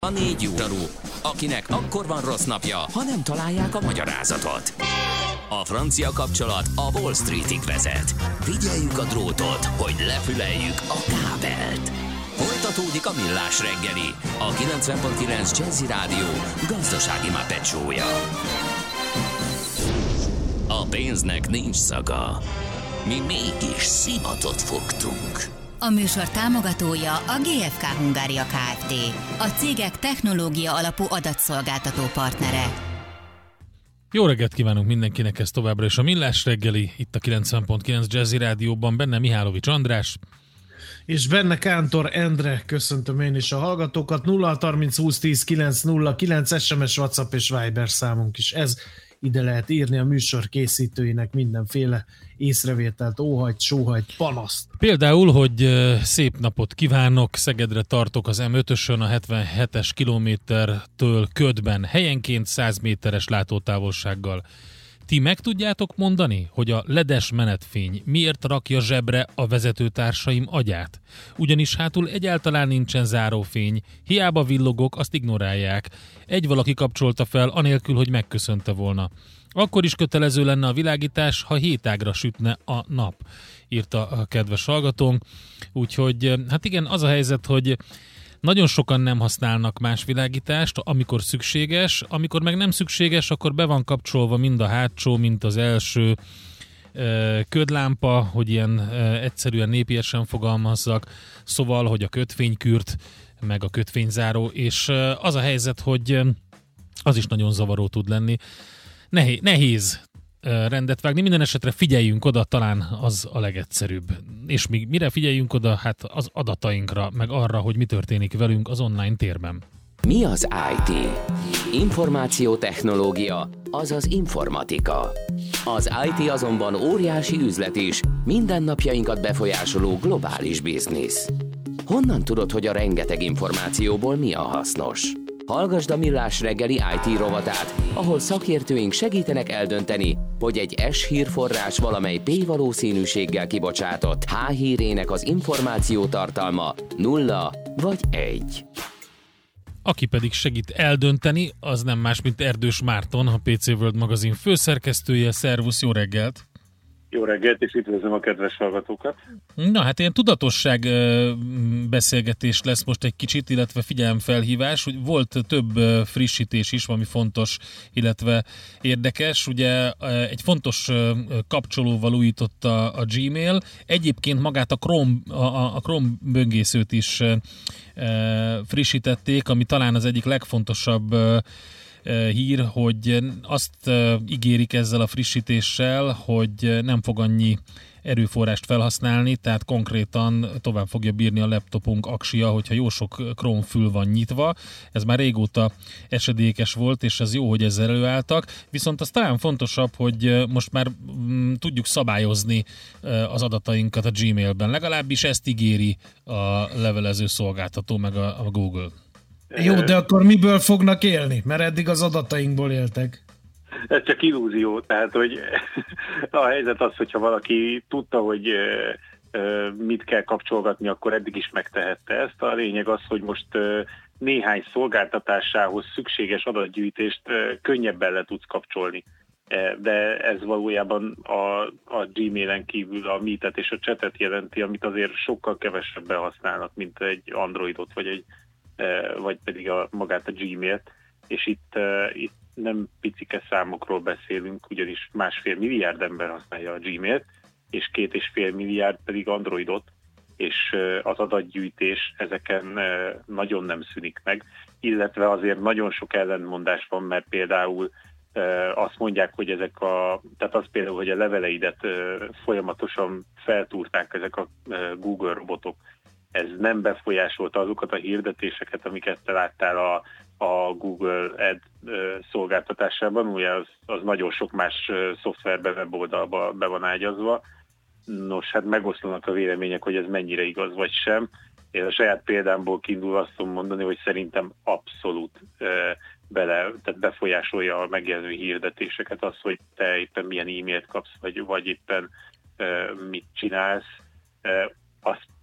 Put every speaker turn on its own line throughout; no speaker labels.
A négy lyuktarú, akinek akkor van rossz napja, ha nem találják a magyarázatot. A francia kapcsolat a Wall Streetig vezet. Figyeljük a drótot, hogy lefüleljük a kábelt. Folytatódik a Millás reggeli, a 90.9 Jazzy Rádió gazdasági mápecsója. A pénznek nincs szaga. Mi mégis szimatot fogtunk.
A műsor támogatója a GFK Hungária Kft. A cégek technológia alapú adatszolgáltató partnere.
Jó reggelt kívánunk mindenkinek, ez továbbra is a Millás reggeli, itt a 90.9 Jazzy Rádióban, benne Mihálovics András.
És benne Kántor Endre, köszöntöm én is a hallgatókat. 0-30 20 10 909 SMS, WhatsApp és Viber számunk is ez. Ide lehet írni a műsor készítőinek mindenféle észrevételt, óhajt, sóhajt, panaszt.
Például, hogy szép napot kívánok, Szegedre tartok az M5-ösön a 77-es kilométertől Ködben, helyenként 100 méteres látótávolsággal. Ti meg tudjátok mondani, hogy a ledes menetfény miért rakja zsebre a vezetőtársaim agyát? Ugyanis hátul egyáltalán nincsen zárófény, hiába villogok, azt ignorálják. Egy valaki kapcsolta fel, anélkül, hogy megköszönte volna. Akkor is kötelező lenne a világítás, ha 7 ágra sütne a nap, írta a kedves hallgatónk. Úgyhogy, hát igen, az a helyzet, hogy nagyon sokan nem használnak más világítást, amikor szükséges, amikor meg nem szükséges, akkor be van kapcsolva mind a hátsó, mint az első ködlámpa, hogy ilyen egyszerűen népiesen fogalmazzak, szóval, hogy a kötvénykürt, meg a kötvényzáró, és az a helyzet, hogy az is nagyon zavaró tud lenni. Nehéz rendet vágni, minden esetre figyeljünk oda, talán az a legegyszerűbb. És mire figyeljünk oda? Hát az adatainkra, meg arra, hogy mi történik velünk az online térben.
Mi az IT? Információtechnológia, azaz informatika. Az IT azonban óriási üzlet is, mindennapjainkat befolyásoló globális biznisz. Honnan tudod, hogy a rengeteg információból mi a hasznos? Hallgasd a Millás reggeli IT rovatát, ahol szakértőink segítenek eldönteni, hogy egy S-hírforrás valamely P-valószínűséggel kibocsátott H-hírének az információ tartalma 0 vagy 1.
Aki pedig segít eldönteni, az nem más, mint Erdős Márton, a PC World magazin főszerkesztője. Szervusz, jó reggelt!
Jó reggelt, és üdvözlöm a kedves hallgatókat!
Na hát ilyen tudatosság beszélgetés lesz most egy kicsit, illetve figyelemfelhívás, hogy volt több frissítés is, valami fontos, illetve érdekes. Ugye egy fontos kapcsolóval újította a Gmail, egyébként magát a Chrome böngészőt is frissítették, ami talán az egyik legfontosabb hír, hogy azt ígérik ezzel a frissítéssel, hogy nem fog annyi erőforrást felhasználni, tehát konkrétan tovább fogja bírni a laptopunk aksia, hogyha jó sok Chrome fül van nyitva. Ez már régóta esedékes volt, és ez jó, hogy ezzel előálltak. Viszont az talán fontosabb, hogy most már tudjuk szabályozni az adatainkat a Gmailben. Legalábbis ezt ígéri a levelező szolgáltató, meg a Google.
Jó, de akkor miből fognak élni? Mert eddig az adatainkból éltek.
Ez csak illúzió, tehát hogy a helyzet az, hogyha valaki tudta, hogy mit kell kapcsolgatni, akkor eddig is megtehette ezt. A lényeg az, hogy most néhány szolgáltatásához szükséges adatgyűjtést könnyebben le tudsz kapcsolni. De ez valójában a Gmailen kívül a Meetet és a chatet jelenti, amit azért sokkal kevesebben használnak, mint egy Androidot, vagy pedig magát a Gmailt, és itt nem picike számokról beszélünk, ugyanis 1,5 milliárd ember használja a Gmailt, és 2,5 milliárd pedig Androidot, és az adatgyűjtés ezeken nagyon nem szűnik meg, illetve azért nagyon sok ellentmondás van, mert például azt mondják, hogy tehát az például, hogy a leveleidet folyamatosan feltúrták ezek a Google robotok. Ez nem befolyásolta azokat a hirdetéseket, amiket te láttál a Google Ad szolgáltatásában, ugye az nagyon sok más szoftverbe, weboldalba be van ágyazva. Nos, hát megoszlanak a vélemények, hogy ez mennyire igaz vagy sem. Én a saját példámból kiindul azt tudom mondani, hogy szerintem abszolút tehát befolyásolja a megjelenő hirdetéseket az, hogy te éppen milyen e-mailt kapsz, vagy éppen mit csinálsz. Az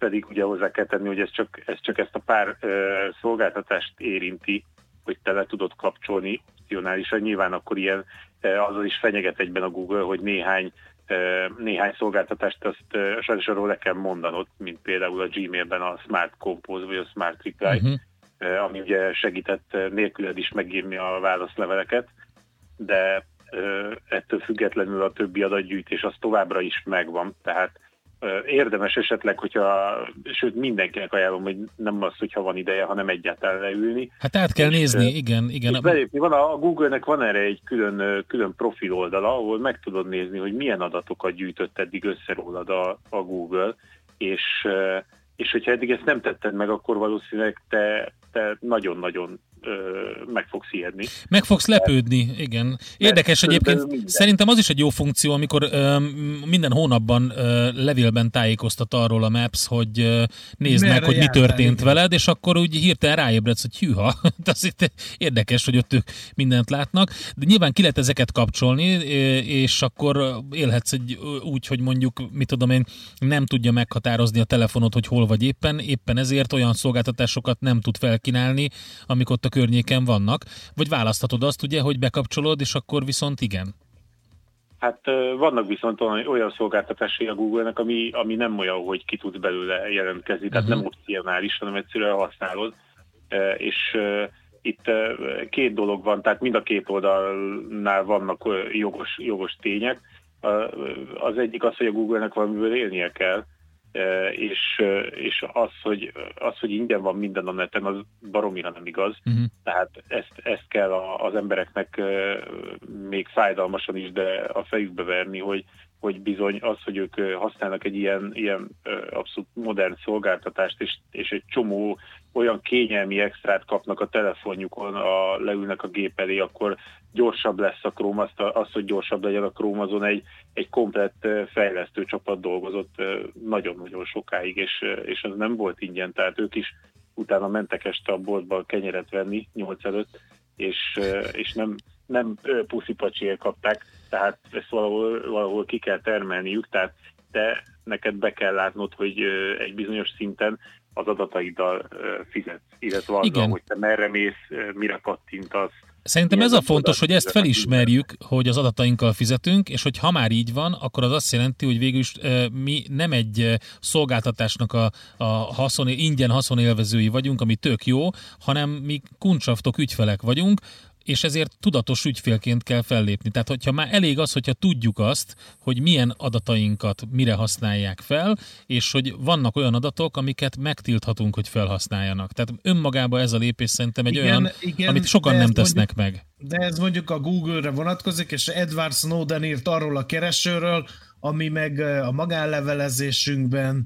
pedig ugye hozzá kell tenni, hogy ez csak ezt a pár szolgáltatást érinti, hogy te le tudod kapcsolni opcionálisan. Nyilván akkor ilyen azzal is fenyeget egyben a Google, hogy néhány szolgáltatást azt sajnos arról le kell mondanod, mint például a Gmailben a Smart Compose vagy a Smart Reply, ami ugye segített nélküled is megírni a válaszleveleket, de ettől függetlenül a többi adatgyűjtés az továbbra is megvan, tehát érdemes esetleg, sőt mindenkinek ajánlom, hogy nem az, hogyha van ideje, hanem egyáltalán leülni.
Hát át kell nézni, igen.
A Google-nek van erre egy külön profil oldala, ahol meg tudod nézni, hogy milyen adatokat gyűjtött eddig össze rólad a Google, és hogyha eddig ezt nem tetted meg, akkor valószínűleg te nagyon-nagyon meg fogsz ijedni.
Meg fogsz lepődni, igen. Érdekes egyébként, szerintem az is egy jó funkció, amikor minden hónapban levélben tájékoztat arról a Maps, hogy nézd meg, hogy mi történt veled, és akkor úgy hirtelen ráébredsz, hogy hűha, az itt érdekes, hogy ott ők mindent látnak, de nyilván ki lehet ezeket kapcsolni, és akkor élhetsz úgy, hogy mondjuk, mit tudom én, nem tudja meghatározni a telefonot, hogy hol vagy éppen ezért olyan szolgáltatásokat nem tud felkínálni, amik ott a környéken vannak, vagy választhatod azt, ugye, hogy bekapcsolod, és akkor viszont igen.
Hát vannak viszont olyan szolgáltatásai a Google-nek, ami nem olyan, hogy ki tudsz belőle jelentkezni, tehát nem opcionális, hanem egyszerűen használod, és itt két dolog van, tehát mind a két oldalnál vannak jogos tények. Az egyik az, hogy a Google-nek valamiből élnie kell, és az, hogy ingyen van minden a neten, az baromira nem igaz. Tehát ezt kell az embereknek még fájdalmasan is, de a fejükbe verni, hogy bizony az, hogy ők használnak egy ilyen abszolút modern szolgáltatást, és egy csomó olyan kényelmi extrát kapnak a telefonjukon, leülnek a gép elé, akkor gyorsabb lesz a Chrome, az, hogy gyorsabb legyen a Chrome, azon egy komplett fejlesztő csapat dolgozott nagyon-nagyon sokáig, és az nem volt ingyen, tehát ők is utána mentek este a boltba kenyeret venni 8 előtt, és nem puszipacsiért kapták, tehát ezt valahol ki kell termelniük, tehát te neked be kell látnod, hogy egy bizonyos szinten az adataiddal fizetsz, illetve azzal, hogy te merre mész, mire kattintasz.
Szerintem ez a fontos, hogy ezt felismerjük, hogy az adatainkkal fizetünk, és hogy ha már így van, akkor az azt jelenti, hogy végül is mi nem egy szolgáltatásnak a ingyen haszonélvezői vagyunk, ami tök jó, hanem mi kuncsaftok, ügyfelek vagyunk, és ezért tudatos ügyfélként kell fellépni. Tehát, hogyha már elég az, hogyha tudjuk azt, hogy milyen adatainkat mire használják fel, és hogy vannak olyan adatok, amiket megtilthatunk, hogy felhasználjanak. Tehát önmagában ez a lépés szerintem egy olyan, amit sokan nem tesznek meg.
De ez mondjuk a Google-re vonatkozik, és Edward Snowden írt arról a keresőről, ami meg a magánlevelezésünkben,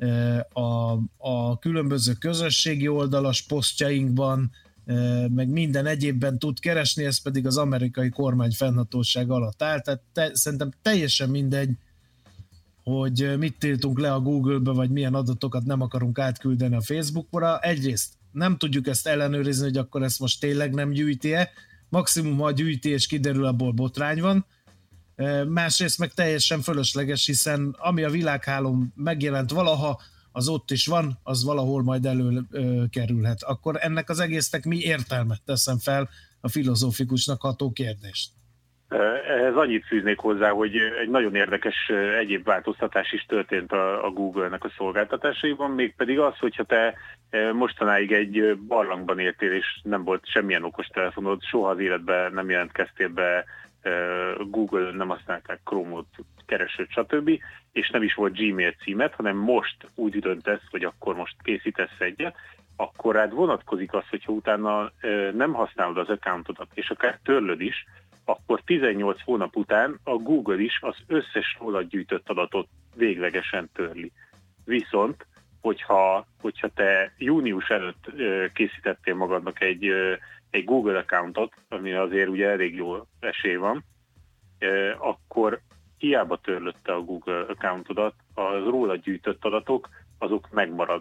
a különböző közösségi oldalas posztjainkban, meg minden egyébben tud keresni, ez pedig az amerikai kormány fennhatóság alatt áll. Tehát szerintem teljesen mindegy, hogy mit tiltunk le a Google-be, vagy milyen adatokat nem akarunk átküldeni a Facebookra. Egyrészt nem tudjuk ezt ellenőrizni, hogy akkor ezt most tényleg nem gyűjti-e. Maximum, ha gyűjti, és kiderül, abból botrány van. Másrészt meg teljesen fölösleges, hiszen ami a világhálón megjelent valaha, az ott is van, az valahol majd előkerülhet. Akkor ennek az egésznek mi értelme? Teszem fel a filozófikusnak ható kérdést.
Ehhez annyit fűznék hozzá, hogy egy nagyon érdekes egyéb változtatás is történt a Google-nek a szolgáltatásaiban, mégpedig az, hogyha te mostanáig egy barlangban éltél, és nem volt semmilyen okostelefonod, soha az életben nem jelentkeztél be Google-ön, nem használták Chrome-ot, keresőt, stb., és nem is volt Gmail címet, hanem most úgy döntesz, hogy akkor most készítesz egyet, akkor rád vonatkozik az, hogyha utána nem használod az accountodat, és akár törlöd is, akkor 18 hónap után a Google is az összes rólad gyűjtött adatot véglegesen törli. Viszont, hogyha te június előtt készítettél magadnak egy Google accountot, ami azért ugye elég jó esély van, akkor hiába törlötte a Google accountodat, az róla gyűjtött adatok, azok megmaradnak.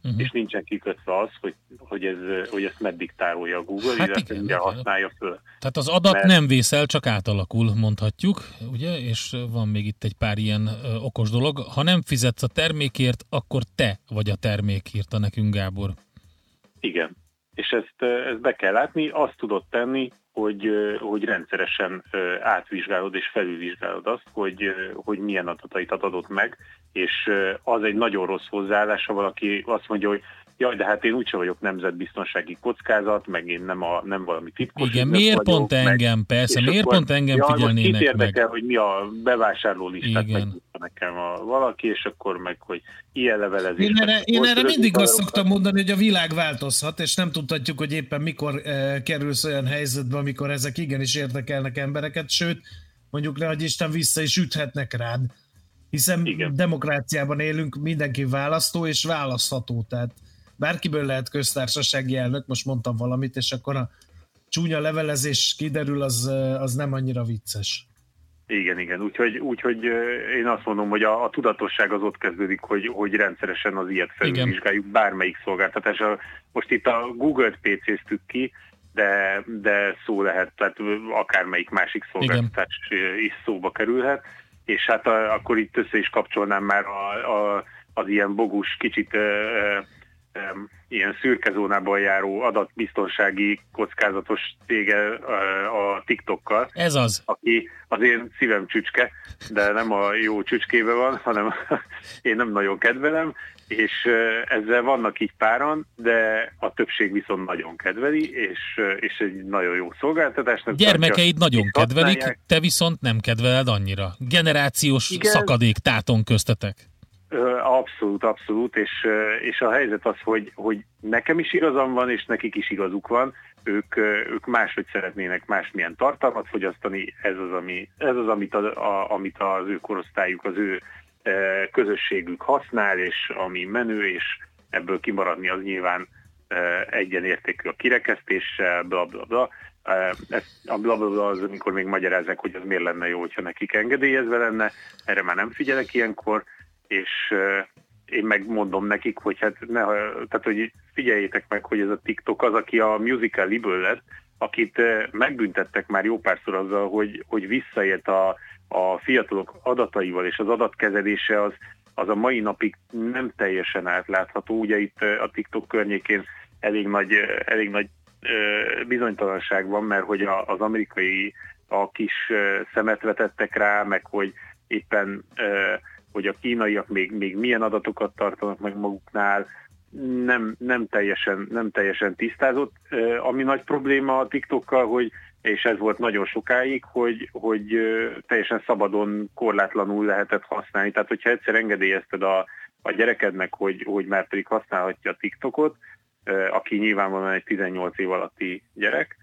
és nincsen kikötve az, hogy ezt meddig tárolja a Google, illetve mire használja föl.
Tehát az adat nem vészel, csak átalakul, mondhatjuk, ugye? És van még itt egy pár ilyen okos dolog. Ha nem fizetsz a termékért, akkor te vagy a termék, írta nekünk Gábor.
Igen. És ezt be kell látni, azt tudod tenni, hogy rendszeresen átvizsgálod és felülvizsgálod azt, hogy milyen adatait adott meg, és az egy nagyon rossz hozzáállás, ha valaki azt mondja, hogy jaj, de hát én úgyse vagyok nemzetbiztonsági kockázat, meg én nem valami titkos.
Igen, miért
vagyok,
pont engem, persze, miért
akkor,
pont engem figyelnének meg?
Érdekel, hogy mi a bevásárló listát megnyitva nekem valaki, és akkor meg, hogy ilyen levelezés.
Én erre mindig azt szoktam mondani, hogy a világ változhat, és nem tudhatjuk, hogy éppen mikor kerülsz olyan helyzetbe, amikor ezek igenis érdekelnek embereket, sőt, mondjuk nehogy Isten vissza is üthetnek rád. Hiszen demokráciában élünk, mindenki választó és választható, tehát bárkiből lehet köztársasági elnök, most mondtam valamit, és akkor a csúnya levelezés kiderül, az nem annyira vicces.
Igen. Úgyhogy én azt mondom, hogy a tudatosság az ott kezdődik, hogy rendszeresen az ilyet felülvizsgáljuk bármelyik szolgáltatásra. Most itt a Google-t PC-ztük ki, de szó lehet, tehát akármelyik másik szolgáltatás is szóba kerülhet, és hát akkor itt össze is kapcsolnám már az ilyen bogus, kicsit ilyen szürke zónában járó adatbiztonsági kockázatos cége a TikTokkal.
Ez az.
Aki az én szívem csücske, de nem a jó csücskébe van, hanem én nem nagyon kedvelem, és ezzel vannak így páran, de a többség viszont nagyon kedveli, és egy nagyon jó szolgáltatásnak.
Gyermekeid nagyon kedvelik, te viszont nem kedveled annyira. Generációs szakadék táton köztetek.
Abszolút, és a helyzet az, hogy nekem is igazam van, és nekik is igazuk van, ők máshogy szeretnének másmilyen tartalmat fogyasztani, ez az, amit az ő korosztályuk, az ő közösségük használ, és ami menő, és ebből kimaradni az nyilván egyenértékű a kirekesztéssel, blablabla. A blablabla az, amikor még magyarázzák, hogy az miért lenne jó, hogyha nekik engedélyezve lenne, erre már nem figyelek ilyenkor, és én megmondom nekik, hogy tehát hogy figyeljétek meg, hogy ez a TikTok az, aki a Musical.ly-ből lett, akit megbüntettek már jó párszor azzal, hogy visszaélt a fiatalok adataival, és az adatkezelése az a mai napig nem teljesen átlátható. Ugye itt a TikTok környékén elég nagy bizonytalanság van, mert hogy az amerikai a kis szemet vetettek rá, meg hogy éppen hogy a kínaiak még milyen adatokat tartanak meg maguknál, nem teljesen tisztázott. Ami nagy probléma a TikTokkal, és ez volt nagyon sokáig, hogy teljesen szabadon, korlátlanul lehetett használni. Tehát, hogyha egyszer engedélyezted a gyerekednek, hogy már pedig használhatja a TikTokot, aki nyilvánvalóan egy 18 év alatti gyerek,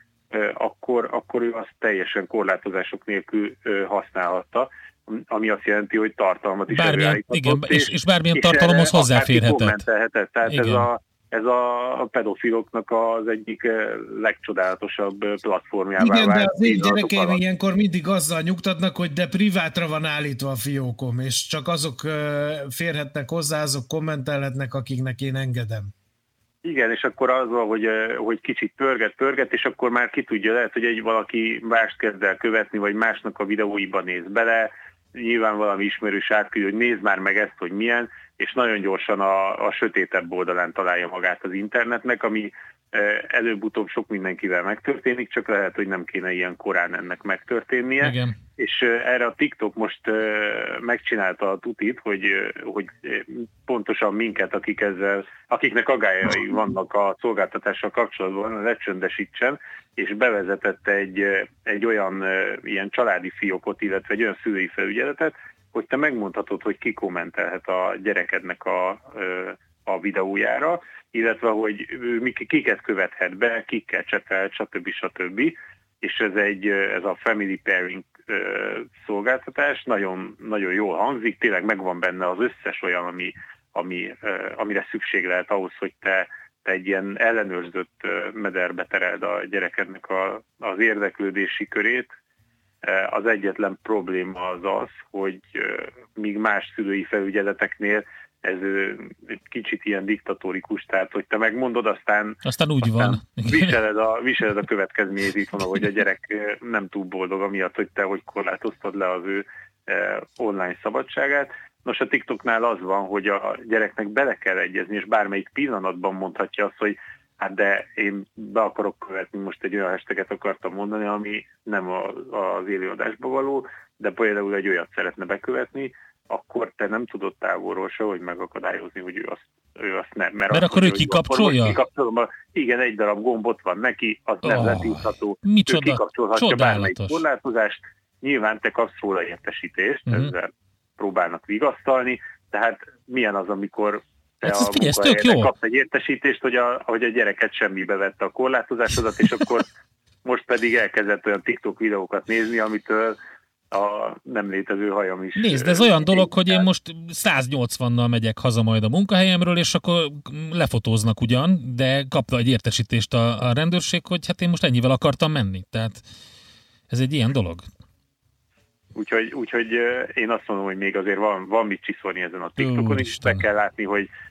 akkor ő azt teljesen korlátozások nélkül használhatta, ami azt jelenti, hogy tartalmat is előállíthatott.
Igen, és bármilyen tartalomhoz hozzáférhetett.
Tehát ez a pedofiloknak az egyik legcsodálatosabb platformjává vált.
Igen, de az én gyerekeim ilyenkor mindig azzal nyugtatnak, hogy de privátra van állítva a fiókom, és csak azok férhetnek hozzá, azok kommentelhetnek, akiknek én engedem.
Igen, és akkor az van, hogy kicsit pörget, és akkor már ki tudja, lehet, hogy valaki mást kezd el követni, vagy másnak a videóiba néz bele, nyilván valami ismerős átküld, hogy nézd már meg ezt, hogy milyen, és nagyon gyorsan a sötétebb oldalán találja magát az internetnek, ami előbb-utóbb sok mindenkivel megtörténik, csak lehet, hogy nem kéne ilyen korán ennek megtörténnie.
Igen.
És erre a TikTok most megcsinálta a tutit, hogy pontosan minket, akiknek aggályai vannak a szolgáltatással kapcsolatban, lecsöndesítsen, és bevezetett egy olyan ilyen családi fiókot, illetve egy olyan szülői felügyeletet, hogy te megmondhatod, hogy ki kommentelhet a gyerekednek a videójára, illetve hogy kiket követhet be, kikkel csetelt, stb. És ez a Family Pairing szolgáltatás nagyon, nagyon jól hangzik, tényleg megvan benne az összes olyan, amire szükség lehet ahhoz, hogy te egy ilyen ellenőrzött mederbe tereld a gyerekednek az érdeklődési körét. Az egyetlen probléma az, hogy míg más szülői felügyeleteknél ez egy kicsit ilyen diktatórikus, tehát hogy te megmondod, aztán
úgy van.
Viseled a következményét itt van, hogy a gyerek nem túl boldog amiatt, hogy te hogy korlátoztad le az ő online szabadságát. Nos, a TikToknál az van, hogy a gyereknek bele kell egyezni, és bármelyik pillanatban mondhatja azt, hogy hát de én be akarok követni, most egy olyan hashtaget akartam mondani, ami nem az élőadásba való, de például egy olyat szeretne bekövetni, akkor te nem tudod távolról sehogy megakadályozni, hogy ő azt nem.
Mert akkor ő kikapcsolja?
Igen, egy darab gombot van neki, az nem letűzható.
Ő
kikapcsolhatja bármelyik korlátozást. Nyilván te kapsz róla értesítést, ezzel próbálnak vigasztalni, tehát milyen az, amikor te a munkahelyen kapsz egy értesítést, hogy a gyereket semmibe vette a korlátozásodat, és akkor most pedig elkezdett olyan TikTok videókat nézni, amitől a nem létező hajam is.
Nézd, ez olyan dolog, hogy én most 180-nal megyek haza majd a munkahelyemről, és akkor lefotóznak ugyan, de kapta egy értesítést a rendőrség, hogy hát én most ennyivel akartam menni. Tehát ez egy ilyen dolog.
Úgyhogy én azt mondom, hogy még azért van mit csiszolni ezen a TikTokon, és be kell látni,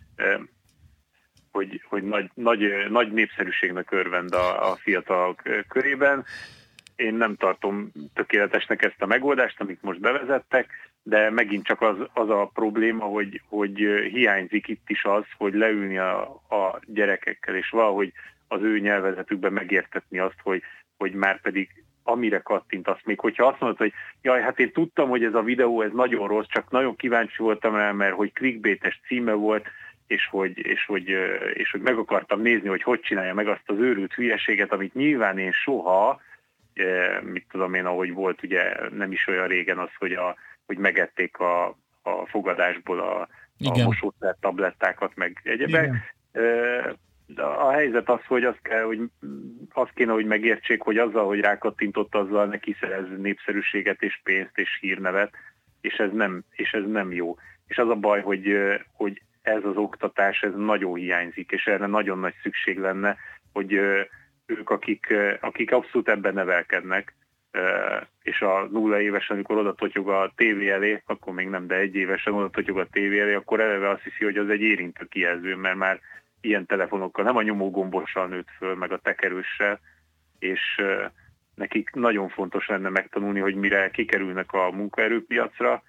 hogy nagy népszerűségnek örvend a fiatalok körében. Én nem tartom tökéletesnek ezt a megoldást, amit most bevezettek, de megint csak az a probléma, hogy hiányzik itt is az, hogy leülni a gyerekekkel, és valahogy az ő nyelvezetükben megértetni azt, hogy már pedig amire kattintasz, még hogyha azt mondod, hogy jaj, hát én tudtam, hogy ez a videó, ez nagyon rossz, csak nagyon kíváncsi voltam rá, mert hogy clickbaites címe volt, és hogy meg akartam nézni, hogy csinálja meg azt az őrült hülyeséget, amit nyilván én soha, mit tudom én, ahogy volt ugye nem is olyan régen az, hogy megették a fogadásból a mosószer tablettákat, meg egyebek. De a helyzet az, hogy azt kéne, hogy megértsék, hogy azzal, hogy rákattintott, azzal neki szerez népszerűséget és pénzt és hírnevet, és ez nem jó. És az a baj, hogy ez az oktatás, ez nagyon hiányzik, és erre nagyon nagy szükség lenne, hogy ők, akik abszolút ebben nevelkednek, és a 0 évesen, amikor oda totyog a tévé elé, akkor még nem, de 1 évesen oda totyog a tévé elé, akkor eleve azt hiszi, hogy az egy érintő kijelző, mert már ilyen telefonokkal, nem a nyomógombossal nőtt föl, meg a tekerőssel, és nekik nagyon fontos lenne megtanulni, hogy mire kikerülnek a munkaerőpiacra,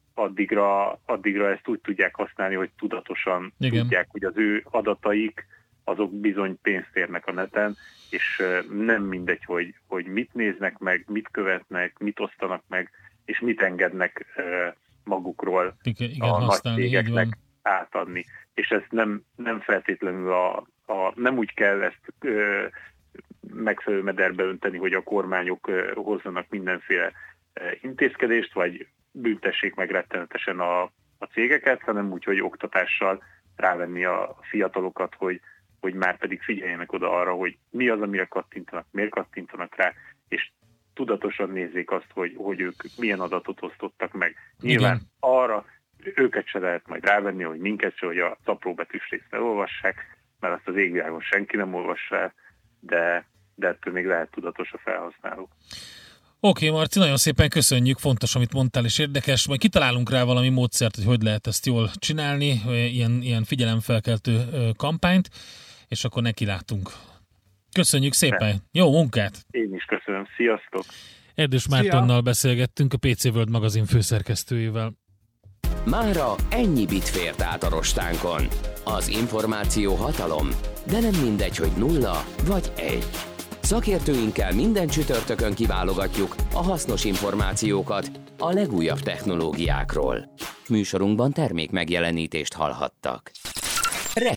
addigra ezt úgy tudják használni, hogy tudatosan tudják, hogy az ő adataik, azok bizony pénzt érnek a neten, és nem mindegy, hogy mit néznek meg, mit követnek, mit osztanak meg, és mit engednek magukról a nagy cégeknek átadni. És ezt nem feltétlenül nem úgy kell ezt megfelelő mederbe önteni, hogy a kormányok hozzanak mindenféle intézkedést, vagy büntessék meg rettenetesen a cégeket, hanem úgy, hogy oktatással rávenni a fiatalokat, hogy már pedig figyeljenek oda arra, hogy mi az, amire kattintanak, miért kattintanak rá, és tudatosan nézzék azt, hogy ők milyen adatot osztottak meg. Nyilván arra őket se lehet majd rávenni, hogy minket se, hogy a apróbetűs részt elolvassák, mert azt az égvilágon senki nem olvassa el, de ettől még lehet tudatos a felhasználó.
Oké, Marci, nagyon szépen köszönjük, fontos, amit mondtál, és érdekes. Majd kitalálunk rá valami módszert, hogy lehet ezt jól csinálni, ilyen figyelemfelkeltő kampányt, és akkor nekilátunk. Köszönjük szépen, jó munkát!
Én is köszönöm, sziasztok!
Erdős Mártonnal beszélgettünk, a PC World magazin főszerkesztőjével.
Mára ennyi bit fért át a rostánkon. Az információ hatalom, de nem mindegy, hogy 0 vagy 1. Szakértőinkkel minden csütörtökön kiválogatjuk a hasznos információkat a legújabb technológiákról. Műsorunkban termék megjelenítést hallhattak.